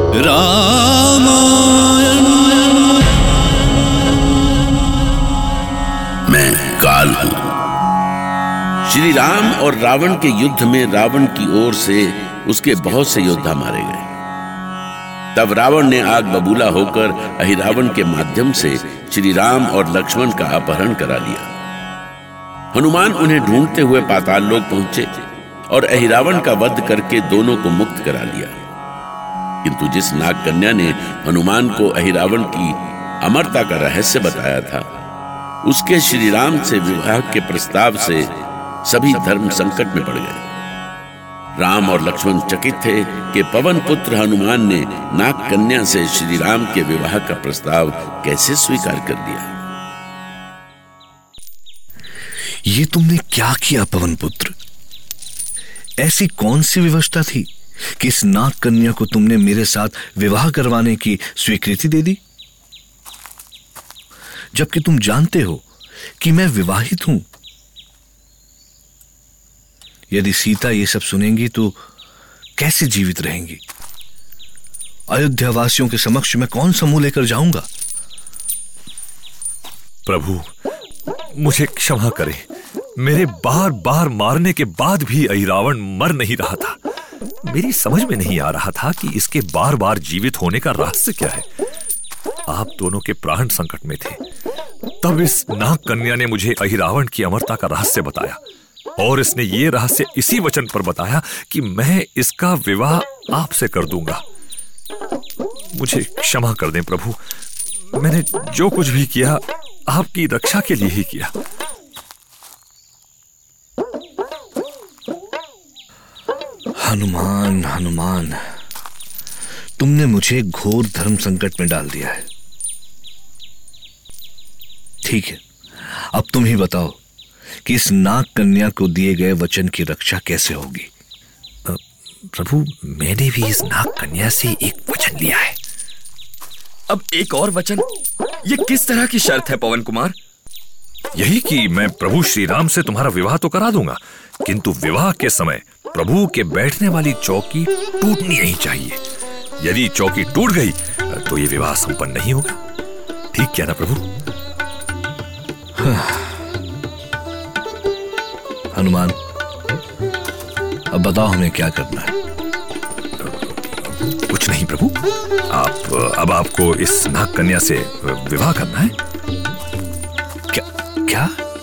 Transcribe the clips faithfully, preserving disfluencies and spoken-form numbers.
रामायण। मैं काल हूं। श्री राम और रावण के युद्ध में रावण की ओर से उसके बहुत से योद्धा मारे गए। तब रावण ने आग बबूला होकर अहिरावण के माध्यम से श्री राम और लक्ष्मण का अपहरण करा लिया। हनुमान उन्हें ढूंढते हुए पाताल लोक पहुंचे और अहिरावण का वध करके दोनों को मुक्त करा लिया। किंतु जिस नाग कन्या ने हनुमान को अहिरावण की अमरता का रहस्य बताया था, उसके श्री राम से विवाह के प्रस्ताव से सभी धर्म संकट में पड़ गए। राम और लक्ष्मण चकित थे कि पवन पुत्र हनुमान ने नाग कन्या से श्री राम के विवाह का प्रस्ताव कैसे स्वीकार कर दिया। ये तुमने क्या किया पवन पुत्र? ऐसी कौन सी विवशता थी कि इस नाग कन्या को तुमने मेरे साथ विवाह करवाने की स्वीकृति दे दी, जबकि तुम जानते हो कि मैं विवाहित हूं? यदि सीता ये सब सुनेंगी तो कैसे जीवित रहेंगी? अयोध्या वासियों के समक्ष मैं कौन सा मुंह लेकर जाऊंगा? प्रभु, मुझे क्षमा करें। मेरे बार बार मारने के बाद भी अहिरावण मर नहीं रहा था। मेरी समझ में नहीं आ रहा था कि इसके बार बार जीवित होने का रहस्य क्या है। आप दोनों के प्राण संकट में थे। तब इस नाग कन्या ने मुझे अहिरावण की अमरता का रहस्य बताया, और इसने ये रहस्य इसी वचन पर बताया कि मैं इसका विवाह आपसे कर दूंगा। मुझे क्षमा कर दें प्रभु। मैंने जो कुछ भी किया आपकी रक्षा के लिए ही किया। हनुमान, हनुमान, तुमने मुझे घोर धर्म संकट में डाल दिया है। ठीक है, अब तुम ही बताओ कि इस नाग कन्या को दिए गए वचन की रक्षा कैसे होगी? प्रभु, मैंने भी इस नाग कन्या से एक वचन लिया है। अब एक और वचन? ये किस तरह की शर्त है पवन कुमार? यही कि मैं प्रभु श्री राम से तुम्हारा विवाह तो करा दूंगा, किंतु विवाह के समय प्रभु के बैठने वाली चौकी टूटनी नहीं चाहिए। यदि चौकी टूट गई तो ये विवाह संपन्न नहीं होगा। ठीक क्या ना प्रभु? हनुमान, अब बताओ हमें क्या करना है? कुछ नहीं प्रभु। आप अब आपको इस नाग कन्या से विवाह करना है। क्या क्या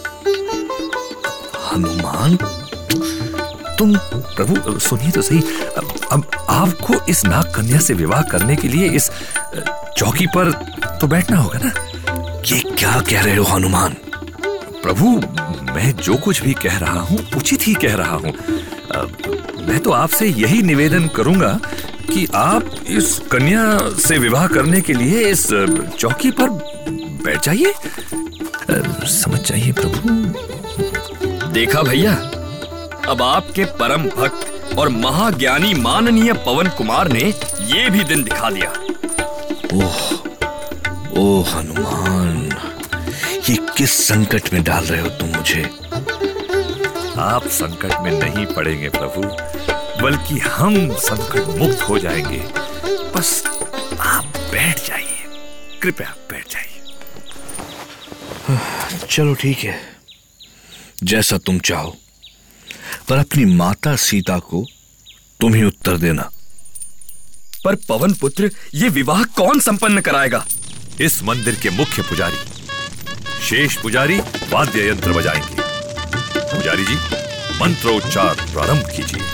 हनुमान, तुम? प्रभु सुनिए तो सही। अब, अब आपको इस नाग कन्या से विवाह करने के लिए इस चौकी पर तो बैठना होगा ना। ये क्या कह रहे हो हनुमान? प्रभु, मैं जो कुछ भी कह रहा हूं उचित ही कह रहा हूं। मैं तो आपसे यही निवेदन करूंगा कि आप इस कन्या से विवाह करने के लिए इस चौकी पर बैठ जाइए। समझ जाइए प्रभु। देखा भैया, अब आपके परम भक्त और महाज्ञानी माननीय पवन कुमार ने ये भी दिन दिखा दिया। ओह ओह हनुमान, ये किस संकट में डाल रहे हो तुम मुझे? आप संकट में नहीं पड़ेंगे प्रभु, बल्कि हम संकट मुक्त हो जाएंगे। बस आप बैठ जाइए, कृपया बैठ जाइए। चलो ठीक है, जैसा तुम चाहो, पर अपनी माता सीता को तुम ही उत्तर देना। पर पवन पुत्र, ये विवाह कौन संपन्न कराएगा? इस मंदिर के मुख्य पुजारी शेष पुजारी वाद्य यंत्र बजाएंगे। पुजारी जी, मंत्रोच्चार प्रारंभ कीजिए।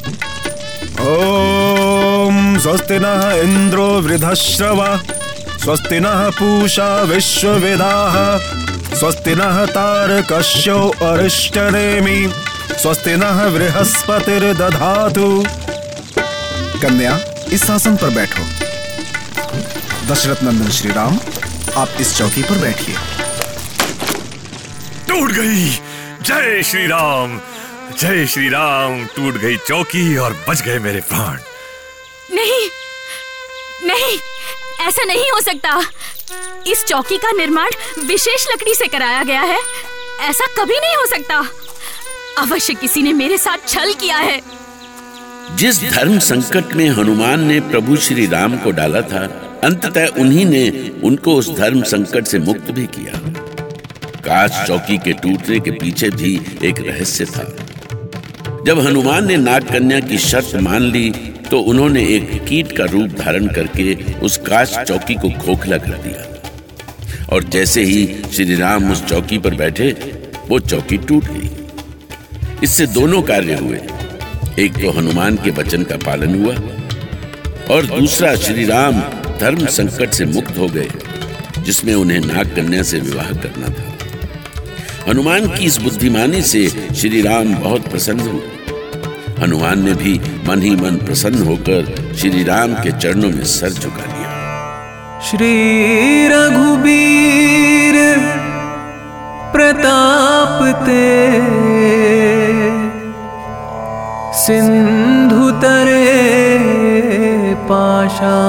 ओम स्वस्ति नः इंद्रो वृद्धश्रवा, स्वस्ति नः पूषा विश्ववेदाः, स्वस्ति नः तारकस्यो अरिष्टनेमि, स्वस्ति नः बृहस्पतिर्दधातु। कन्या, इस आसन पर बैठो। दशरथ नंदन श्री राम, आप इस चौकी पर बैठिए। टूट गई। जय श्री राम, जय श्री राम। टूट गई चौकी और बच गए मेरे प्राण। नहीं नहीं, ऐसा नहीं हो सकता। इस चौकी का निर्माण विशेष लकड़ी से कराया गया है। ऐसा कभी नहीं हो सकता। अवश्य किसी ने मेरे साथ छल किया है। जिस धर्म संकट में हनुमान ने प्रभु श्री राम को डाला था, अंततः उन्हीं ने उनको उस धर्म संकट से मुक्त भी किया। काश चौकी के टूटने के पीछे भी एक रहस्य था। जब हनुमान ने नाग कन्या की शर्त मान ली तो उन्होंने एक कीट का रूप धारण करके उस कांच चौकी को खोखला कर दिया, और जैसे ही श्री राम उस चौकी पर बैठे वो चौकी टूट गई। इससे दोनों कार्य हुए, एक तो हनुमान के वचन का पालन हुआ और दूसरा श्री राम धर्म संकट से मुक्त हो गए, जिसमें उन्हें नाग कन्या से विवाह करना था। हनुमान की इस बुद्धिमानी से श्री राम बहुत प्रसन्न हुए। हनुमान ने भी मन ही मन प्रसन्न होकर श्री राम के चरणों में सर झुका लिया। श्री रघुबीर प्रताप ते सिंधु तरे पाषाण,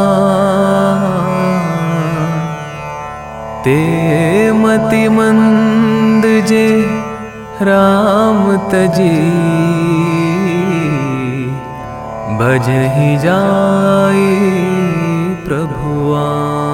ते मति मंद जे राम तजी, भजहि जाई प्रभुआन।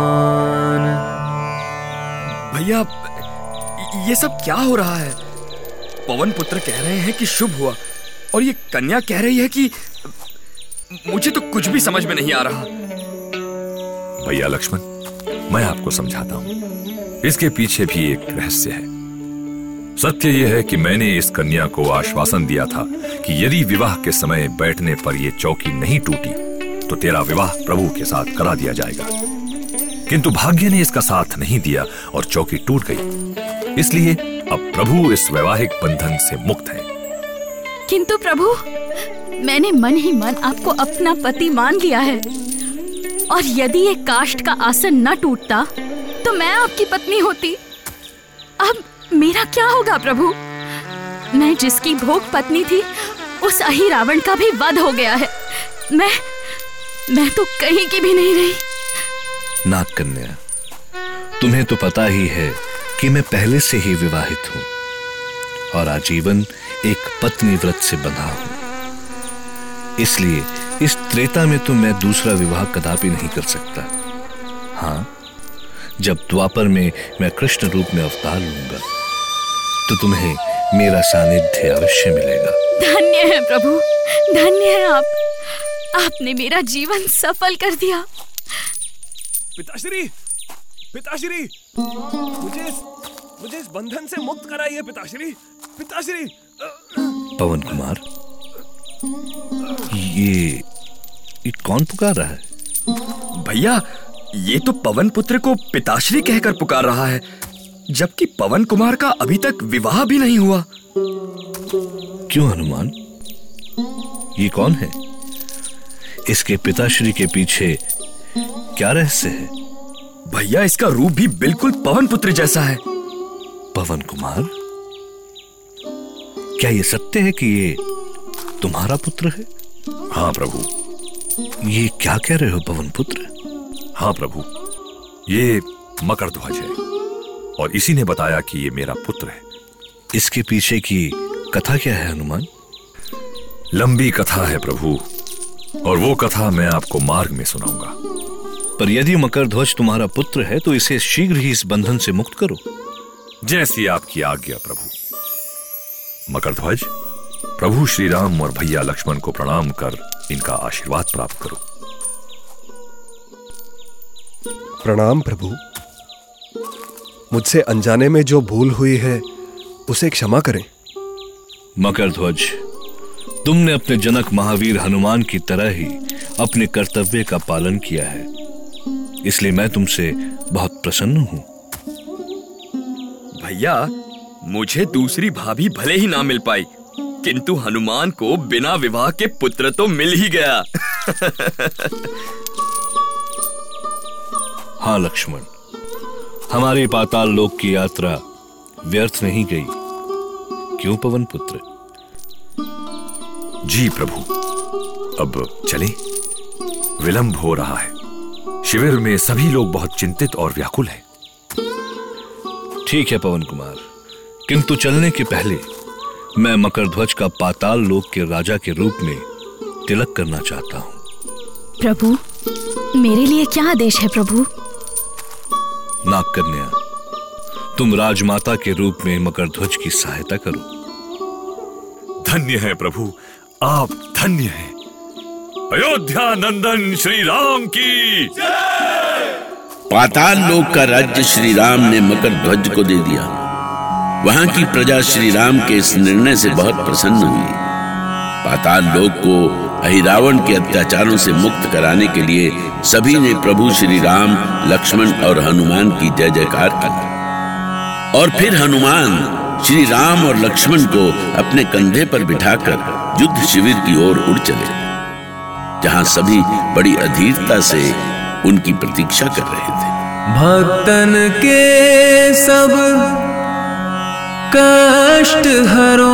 भैया, ये सब क्या हो रहा है? पवन पुत्र कह रहे हैं कि शुभ हुआ, और ये कन्या कह रही है कि मुझे तो कुछ भी समझ में नहीं आ रहा। भैया लक्ष्मण, मैं आपको समझाता हूं। इसके पीछे भी एक रहस्य है। सत्य यह है कि मैंने इस कन्या को आश्वासन दिया था कि यदि विवाह के समय बैठने पर यह चौकी नहीं टूटी तो तेरा विवाह प्रभु के साथ करा दिया जाएगा। किंतु भाग्य ने इसका साथ नहीं दिया और चौकी टूट गई। इसलिए अब प्रभु इस वैवाहिक बंधन से मुक्त है। किंतु प्रभु, मैंने मन ही मन आपको अपना पति मान लिया है, और यदि ये काष्ठ का आसन न टूटता तो मैं आपकी पत्नी होती। अब मेरा क्या होगा प्रभु? मैं जिसकी भोग पत्नी थी उस अहि रावण का भी वध हो गया है। मैं मैं तो कहीं की भी नहीं रही। नाग कन्या, तुम्हें तो पता ही है कि मैं पहले से ही विवाहित हूं और आजीवन एक पत्नी व्रत से बंधा हूं। इसलिए इस त्रेता में तो मैं दूसरा विवाह कदापि नहीं कर सकता। हाँ, जब द्वापर में मैं कृष्ण रूप में अवतार लूंगा तो तुम्हें मेरा सानिध्य अवश्य मिलेगा। धन्य है प्रभु, धन्य है आप। आपने मेरा जीवन सफल कर दिया। पिताश्री, पिताश्री, मुझे इस, मुझे इस बंधन से मुक्त कराइए पिताश्री, पिताश्री। पवन कुमार, ये ये कौन पुकार रहा है? भैया, ये तो पवन पुत्र को पिताश्री कहकर पुकार रहा है, जबकि पवन कुमार का अभी तक विवाह भी नहीं हुआ। क्यों हनुमान, ये कौन है? इसके पिताश्री के पीछे क्या रहस्य है? भैया, इसका रूप भी बिल्कुल पवन पुत्र जैसा है। पवन कुमार, क्या ये सत्य है कि ये तुम्हारा पुत्र है? हाँ प्रभु। ये क्या कह रहे हो पवन पुत्र? हाँ प्रभु, ये मकरध्वज है और इसी ने बताया कि ये मेरा पुत्र है। इसके पीछे की कथा क्या है हनुमान? लंबी कथा है प्रभु, और वो कथा मैं आपको मार्ग में सुनाऊंगा। पर यदि मकरध्वज तुम्हारा पुत्र है तो इसे शीघ्र ही इस बंधन से मुक्त करो। जैसी आपकी आज्ञा प्रभु। मकरध्वज, प्रभु श्री राम और भैया लक्ष्मण को प्रणाम कर इनका आशीर्वाद प्राप्त करो। प्रणाम प्रभु। मुझसे अनजाने में जो भूल हुई है उसे क्षमा करें। मकरध्वज, तुमने अपने जनक महावीर हनुमान की तरह ही अपने कर्तव्य का पालन किया है, इसलिए मैं तुमसे बहुत प्रसन्न हूं। भैया, मुझे दूसरी भाभी भले ही ना मिल पाई, किंतु हनुमान को बिना विवाह के पुत्र तो मिल ही गया। हाँ लक्ष्मण, हमारी पाताल लोक की यात्रा व्यर्थ नहीं गई, क्यों पवन पुत्र? जी प्रभु, अब चलें, विलंब हो रहा है। शिविर में सभी लोग बहुत चिंतित और व्याकुल हैं। ठीक है पवन कुमार, किंतु चलने के पहले मैं मकरध्वज का पाताल लोक के राजा के रूप में तिलक करना चाहता हूं। प्रभु, मेरे लिए क्या आदेश है प्रभु? नाग कन्या, तुम राजमाता के रूप में मकरध्वज की सहायता करो। धन्य है प्रभु, आप धन्य हैं। अयोध्या नंदन श्री राम की पाताल लोक का राज्य श्री राम ने मकरध्वज को दे दिया। वहां की प्रजा श्री राम के इस निर्णय से बहुत प्रसन्न हुई। पाताल लोक को अहिरावण के अत्याचारों से मुक्त कराने के लिए सभी ने प्रभु श्री राम, लक्ष्मण और हनुमान की जय जयकार की। और फिर हनुमान श्री राम और लक्ष्मण को अपने कंधे पर बिठाकर युद्ध शिविर की ओर उड़ चले, जहां सभी बड़ी अधीरता से उनकी प्रतीक्षा कर रहे थे। भक्तन के सब कष्ट हरो,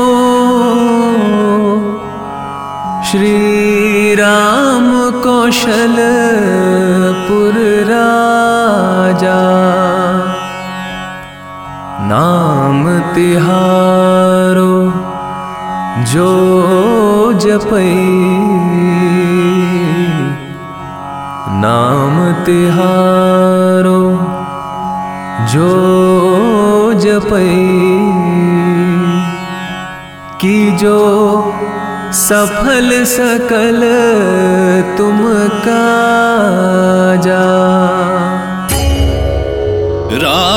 श्री राम कौशलपुर राजा, नाम तिहारो जो जपै, नाम तिहारो जो जपै, की जो सफल सकल तुम काजा। राम